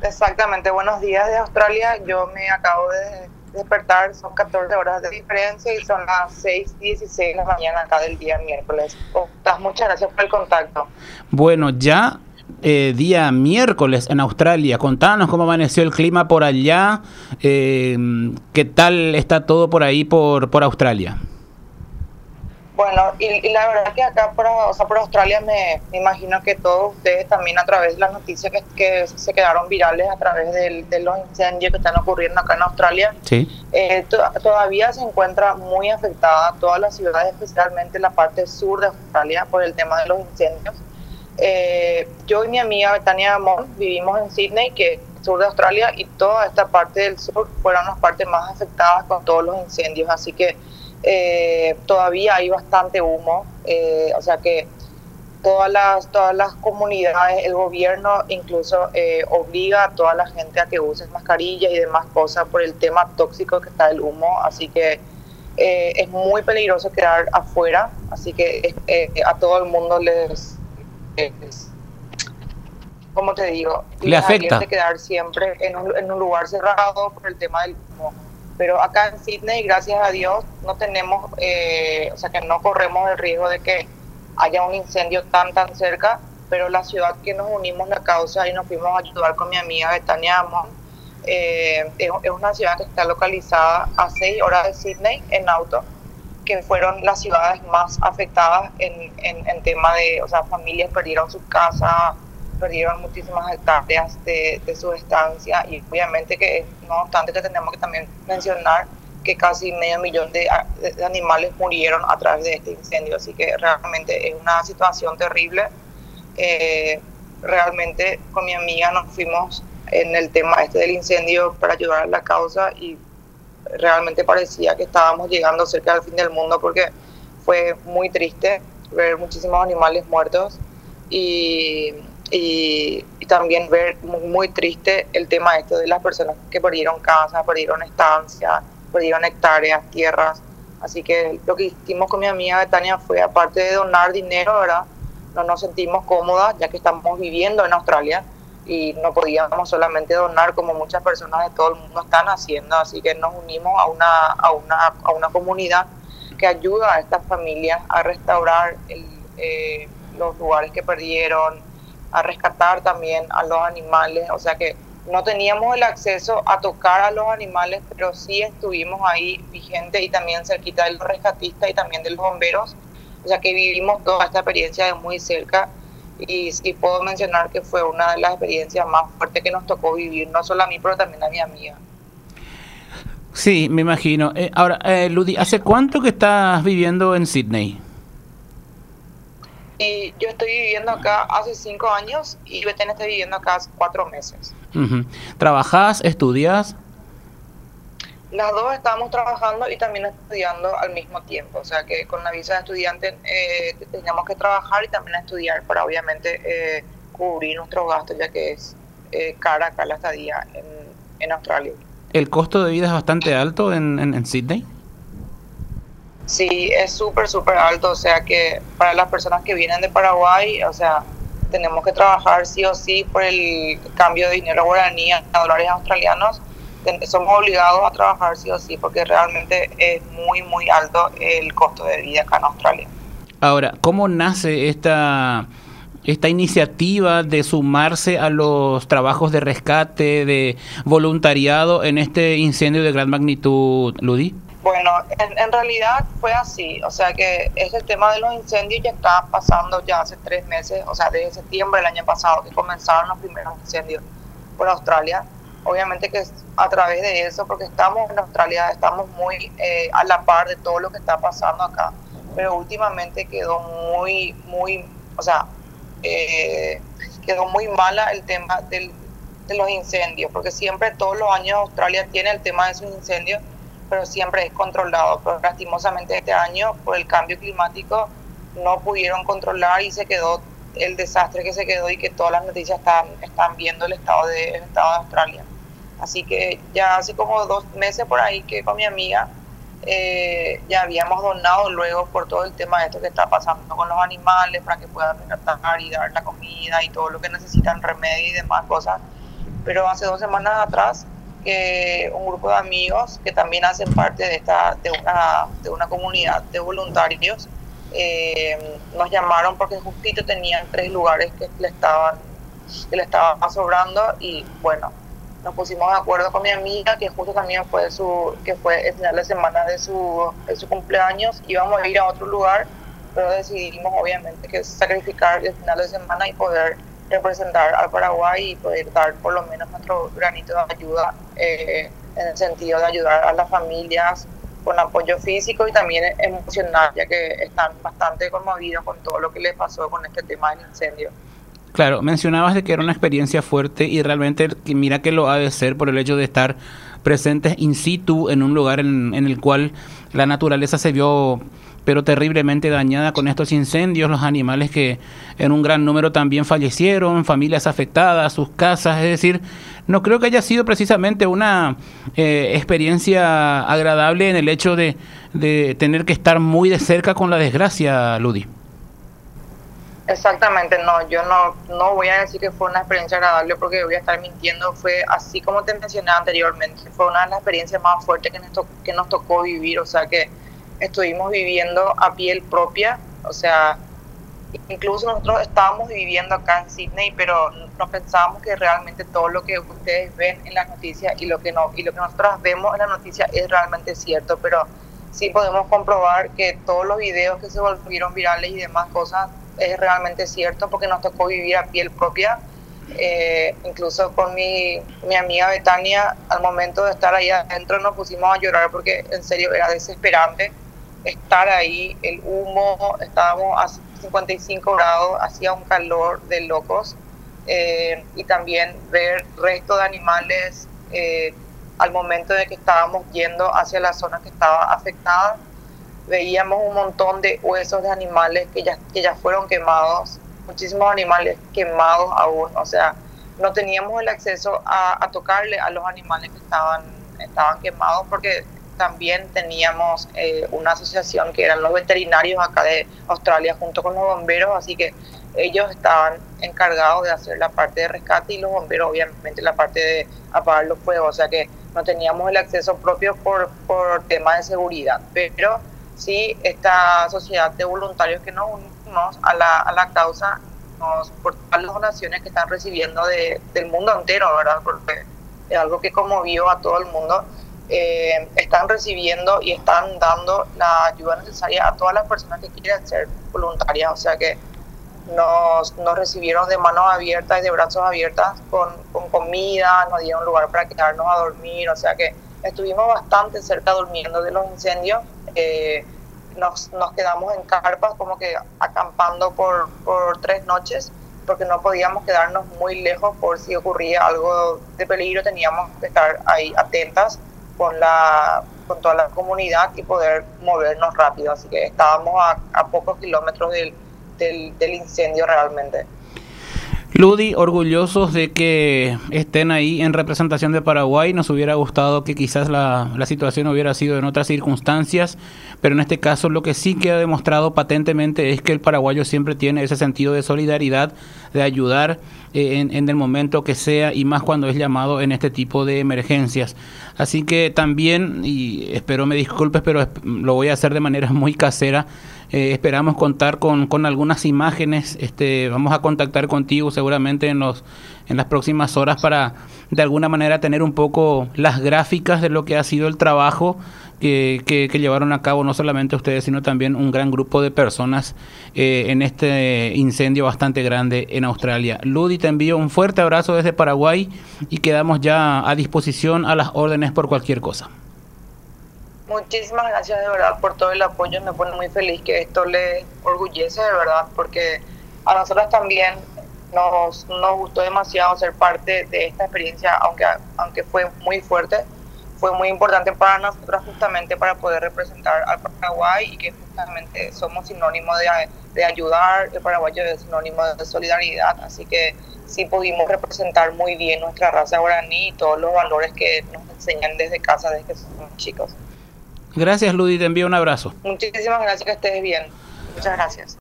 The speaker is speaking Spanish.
Exactamente, buenos días de Australia. Yo me acabo de despertar, son 14 horas de diferencia y son las 6:16 de la mañana acá del día miércoles. Muchas gracias por el contacto. Bueno, ya día miércoles en Australia. Contanos cómo amaneció el clima por allá. ¿Qué tal está todo por ahí por Australia? Bueno, y la verdad que acá por Australia me imagino que todos ustedes también a través de las noticias que se quedaron virales a través de los incendios que están ocurriendo acá en Australia, Sí. todavía se encuentra muy afectada toda la ciudad, especialmente la parte sur de Australia por el tema de los incendios. Yo y mi amiga Betania Amon vivimos en Sydney, que es el sur de Australia, y toda esta parte del sur fueron las partes más afectadas con todos los incendios, así que todavía hay bastante humo, o sea que todas las comunidades, el gobierno incluso obliga a toda la gente a que use mascarilla y demás cosas por el tema tóxico que está el humo, así que es muy peligroso quedar afuera, así que a todo el mundo como te digo, Le les afecta. advierte quedar siempre en un lugar cerrado por el tema del humo. Pero acá en Sydney, gracias a Dios, no tenemos, o sea que no corremos el riesgo de que haya un incendio tan cerca, pero la ciudad que nos unimos a la causa y nos fuimos a ayudar con mi amiga Betania Amon, es una ciudad que está localizada a 6 horas de Sydney en auto, que fueron las ciudades más afectadas en tema de, o sea, familias perdieron sus casas, perdieron muchísimas hectáreas de su estancia, y obviamente que no obstante que tenemos que también mencionar que casi 500,000 de animales murieron a través de este incendio, así que realmente es una situación terrible. Realmente con mi amiga nos fuimos en el tema este del incendio para ayudar a la causa y realmente parecía que estábamos llegando cerca del fin del mundo, porque fue muy triste ver muchísimos animales muertos y también ver muy triste el tema este de las personas que perdieron casas, perdieron estancias, perdieron hectáreas, tierras. Así que lo que hicimos con mi amiga Betania fue, aparte de donar dinero, ¿verdad?, no nos sentimos cómodas ya que estamos viviendo en Australia y no podíamos solamente donar como muchas personas de todo el mundo están haciendo, así que nos unimos a una comunidad que ayuda a estas familias a restaurar los lugares que perdieron, a rescatar también a los animales, o sea que no teníamos el acceso a tocar a los animales, pero sí estuvimos ahí vigentes y también cerquita de los rescatistas y también de los bomberos, o sea que vivimos toda esta experiencia de muy cerca. Y sí puedo mencionar que fue una de las experiencias más fuertes que nos tocó vivir, no solo a mí, pero también a mi amiga. Sí, me imagino. Ahora, Ludi, ¿hace cuánto que estás viviendo en Sydney? Y yo estoy viviendo acá hace 5 años y Betén está viviendo acá hace 4 meses. Uh-huh. ¿Trabajás, estudias? Las dos estábamos trabajando y también estudiando al mismo tiempo, o sea que con la visa de estudiante teníamos que trabajar y también estudiar para obviamente cubrir nuestros gastos, ya que es cara acá la estadía en Australia. ¿El costo de vida es bastante alto en Sydney? Sí, es súper alto, o sea que para las personas que vienen de Paraguay, o sea, tenemos que trabajar sí o sí por el cambio de dinero guaraní a dólares australianos. Somos obligados a trabajar sí o sí porque realmente es muy alto el costo de vida acá en Australia. Ahora, ¿cómo nace esta iniciativa de sumarse a los trabajos de rescate, de voluntariado en este incendio de gran magnitud, Ludi? Bueno, en realidad fue así, o sea que ese tema de los incendios ya está pasando ya hace 3 meses, o sea, desde septiembre del año pasado que comenzaron los primeros incendios por Australia. Obviamente que a través de eso, porque estamos en Australia, estamos muy a la par de todo lo que está pasando acá, pero últimamente quedó o sea, quedó muy mala el tema de los incendios, porque siempre todos los años Australia tiene el tema de sus incendios, pero siempre es controlado, pero lastimosamente este año por el cambio climático no pudieron controlar y se quedó el desastre que se quedó, y que todas las noticias están viendo el estado de Australia. Así que ya hace como 2 meses por ahí que con mi amiga ya habíamos donado luego por todo el tema de esto que está pasando con los animales, para que puedan rescatar y dar la comida y todo lo que necesitan, remedio y demás cosas. pero hace 2 semanas atrás que un grupo de amigos que también hacen parte de una comunidad de voluntarios nos llamaron porque justito tenían 3 lugares que le estaban sobrando, y bueno, nos pusimos de acuerdo con mi amiga, que justo también que fue el final de semana de su cumpleaños. Íbamos a ir a otro lugar, pero decidimos obviamente que sacrificar el final de semana y poder representar al Paraguay y poder dar por lo menos nuestro granito de ayuda, en el sentido de ayudar a las familias con apoyo físico y también emocional, ya que están bastante conmovidos con todo lo que les pasó con este tema del incendio. Claro, mencionabas de que era una experiencia fuerte y realmente mira que lo ha de ser por el hecho de estar presentes in situ en un lugar en el cual la naturaleza se vio pero terriblemente dañada con estos incendios, los animales que en un gran número también fallecieron, familias afectadas, sus casas, es decir, no creo que haya sido precisamente una experiencia agradable en el hecho de tener que estar muy de cerca con la desgracia, Ludi. Exactamente, no, yo no voy a decir que fue una experiencia agradable porque voy a estar mintiendo. Fue así como te mencioné anteriormente, fue una de las experiencias más fuertes que nos tocó vivir, o sea que estuvimos viviendo a piel propia, o sea, incluso nosotros estábamos viviendo acá en Sydney, pero no pensábamos que realmente todo lo que ustedes ven en las noticias y lo que nosotros vemos en las noticias es realmente cierto, pero sí podemos comprobar que todos los videos que se volvieron virales y demás cosas es realmente cierto porque nos tocó vivir a piel propia. Incluso con mi amiga Betania, al momento de estar ahí adentro nos pusimos a llorar porque en serio era desesperante estar ahí, el humo, estábamos a 55 grados, hacía un calor de locos, y también ver restos de animales al momento de que estábamos yendo hacia la zona que estaba afectada. Veíamos un montón de huesos de animales que ya fueron quemados, muchísimos animales quemados aún, o sea, no teníamos el acceso a tocarle a los animales que estaban quemados porque también teníamos una asociación que eran los veterinarios acá de Australia junto con los bomberos, así que ellos estaban encargados de hacer la parte de rescate y los bomberos obviamente la parte de apagar los fuegos, o sea que no teníamos el acceso propio por temas de seguridad, pero sí, esta sociedad de voluntarios que nos unimos a la causa, por todas las donaciones que están recibiendo del mundo entero, ¿verdad? Porque es algo que conmovió a todo el mundo. Están recibiendo y están dando la ayuda necesaria a todas las personas que quieren ser voluntarias, o sea que nos recibieron de manos abiertas y de brazos abiertos con comida, nos dieron lugar para quedarnos a dormir, o sea que estuvimos bastante cerca durmiendo de los incendios. Nos quedamos en carpas como que acampando por 3 noches porque no podíamos quedarnos muy lejos por si ocurría algo de peligro, teníamos que estar ahí atentas con toda la comunidad y poder movernos rápido, así que estábamos a pocos kilómetros del incendio realmente. Ludi, orgullosos de que estén ahí en representación de Paraguay. Nos hubiera gustado que quizás la situación hubiera sido en otras circunstancias, pero en este caso lo que sí queda demostrado patentemente es que el paraguayo siempre tiene ese sentido de solidaridad, de ayudar en el momento que sea y más cuando es llamado en este tipo de emergencias. Así que también, y espero me disculpes, pero lo voy a hacer de manera muy casera, esperamos contar con algunas imágenes. Vamos a contactar contigo seguramente en las próximas horas para de alguna manera tener un poco las gráficas de lo que ha sido el trabajo que llevaron a cabo no solamente ustedes, sino también un gran grupo de personas en este incendio bastante grande en Australia. Ludi, te envío un fuerte abrazo desde Paraguay y quedamos ya a disposición a las órdenes por cualquier cosa. Muchísimas gracias de verdad por todo el apoyo, me pone muy feliz que esto le orgullece de verdad, porque a nosotros también nos gustó demasiado ser parte de esta experiencia, aunque fue muy fuerte, fue muy importante para nosotros justamente para poder representar al Paraguay y que justamente somos sinónimo de ayudar, el paraguayo es sinónimo de solidaridad, así que sí pudimos representar muy bien nuestra raza guaraní y todos los valores que nos enseñan desde casa, desde que somos chicos. Gracias, Ludi, te envío un abrazo. Muchísimas gracias, que estés bien. Muchas gracias.